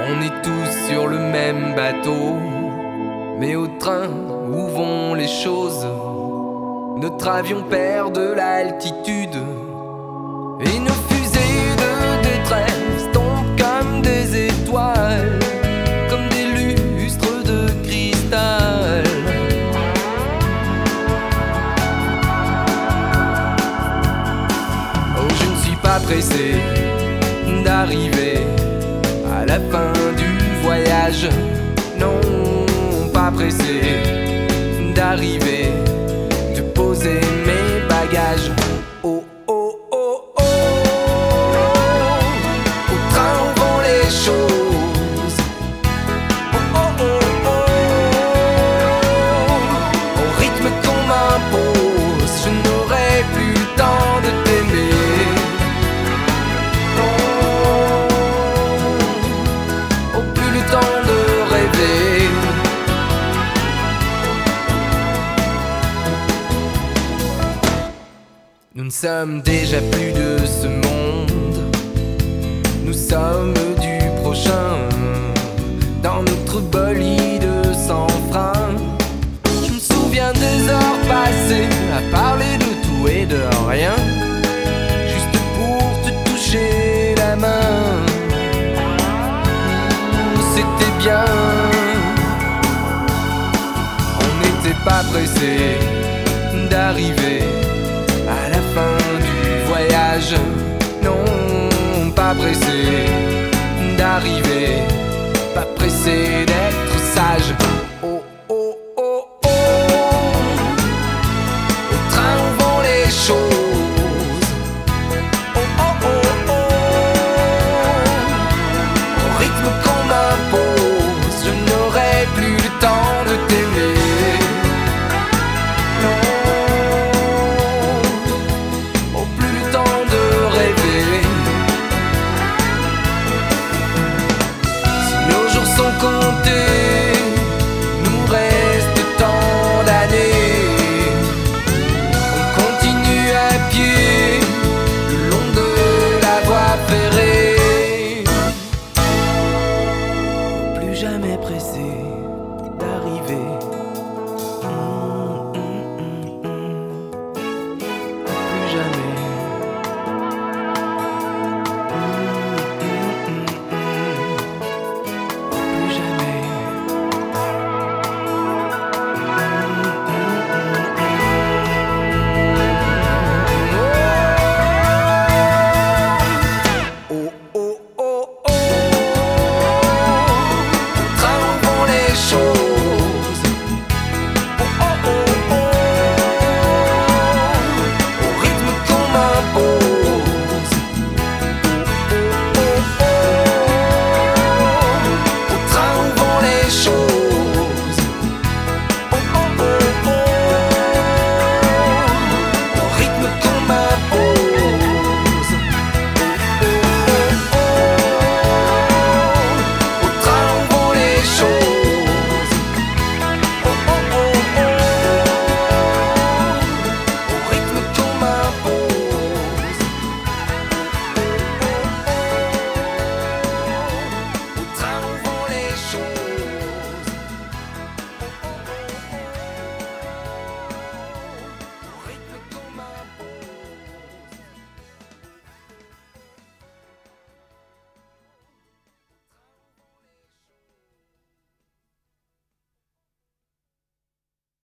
On est tous sur le même bateau, mais au train où vont les choses, notre avion perd de l'altitude et nos fusées de détresse tombent comme des étoiles, comme des lustres de cristal. Oh, je ne suis pas pressé d'arriver à la fin du voyage, non, pas pressé d'arriver, de poser mes bagages. Oh, oh, oh, oh, au train où vont les choses. Oh, oh, oh, oh, au rythme qu'on m'impose, je n'aurai plus le temps de t'aimer. Nous ne sommes déjà plus de ce monde, nous sommes du prochain. Dans notre bolide sans frein, je me souviens des heures passées à parler de tout et de rien, juste pour te toucher la main. C'était bien, on n'était pas pressé d'arriver à la fin du voyage, non, pas pressé d'arriver, pas pressé d'être sage.